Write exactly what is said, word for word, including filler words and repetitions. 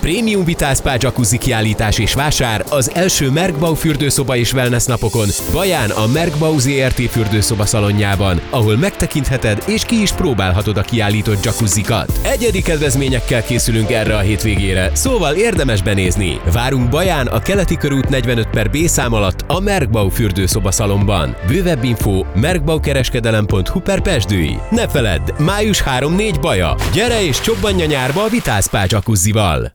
Prémium Vitál Spa Jacuzzi kiállítás és vásár az első Merkbau fürdőszoba és wellness napokon Baján a Merkbau zé er té fürdőszoba szalonjában, ahol megtekintheted és ki is próbálhatod a kiállított jacuzzikat. Egyedi kedvezményekkel készülünk erre a hétvégére, szóval érdemes benézni. Várunk Baján a Keleti körút negyvenöt per B szám alatt a Merkbau fürdőszoba szalonban. Bővebb info merkbaukereskedelem pont hu per Pezsdői. Ne feledd, május harmadika-négyedike Baja. Gyere és csobbanj a nyárba a Vitál Spa Jacuzzival!